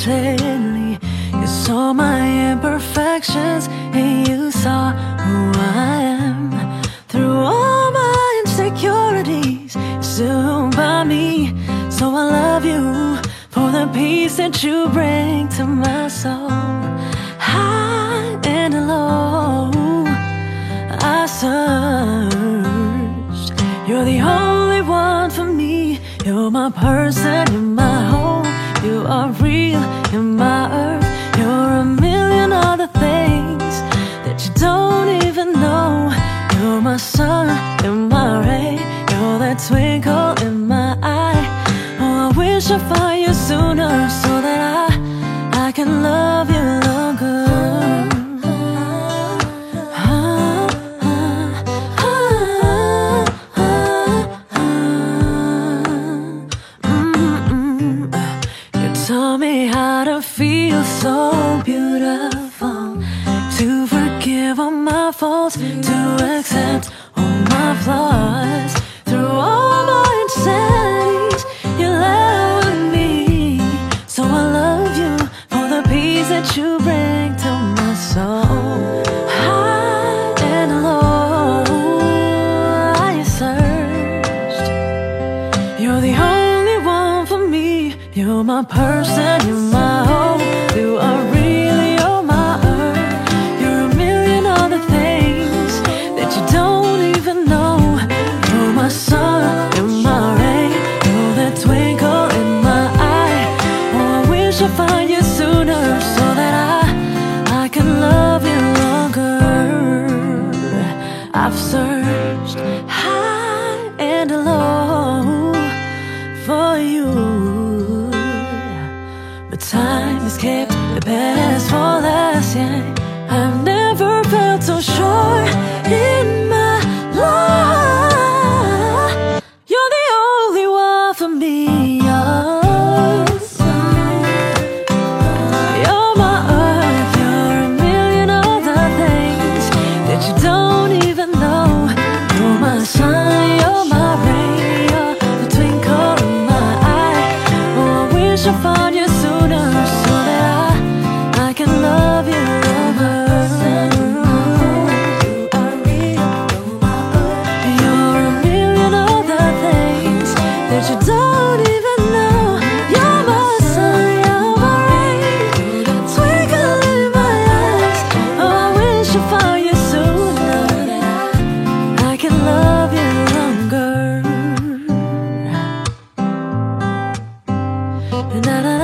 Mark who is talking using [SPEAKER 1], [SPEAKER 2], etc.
[SPEAKER 1] lately. You saw my imperfections and you saw who I am. Through all my insecurities, you're still by me. So I love you for the peace that you bring to my soul. High and low, I searched. You're the only one for me. You're my person, you're my home. You are real, you're my earth. You're a million other things that you don't even know. You're my sun, you're my rain. You're that twinkle in my eye. Oh, I wish I found you sooner so that I can love you longer. Taught me how to feel so beautiful, to forgive all my faults, to accept all my flaws. Through all my insanities, you laugh with me. So I love you for the peace that you bring to my soul. High and low, I searched. You're the only one for me. You're my person, you're my home. You are really, you're my earth. You're a million other things that you don't even know. You're my sun, you're my rain. You're that twinkle in my eye. Oh, I wish I found you sooner so that I can love you longer. I've searched high and low for you, but time has kept the best for last, yeah. I've never felt so sure in my life. You're the only one for me, You're my earth, you're a million other things that you don't even know. You're my sun, you're my rain, you're the twinkle in my eye. Oh, I wish I found you sooner so that I can love you longer. You're a million other things that you don't even know. You're my sun, you're my rain, twinkle in my eyes. Oh, I wish I found you sooner that I can love you longer. Na, na,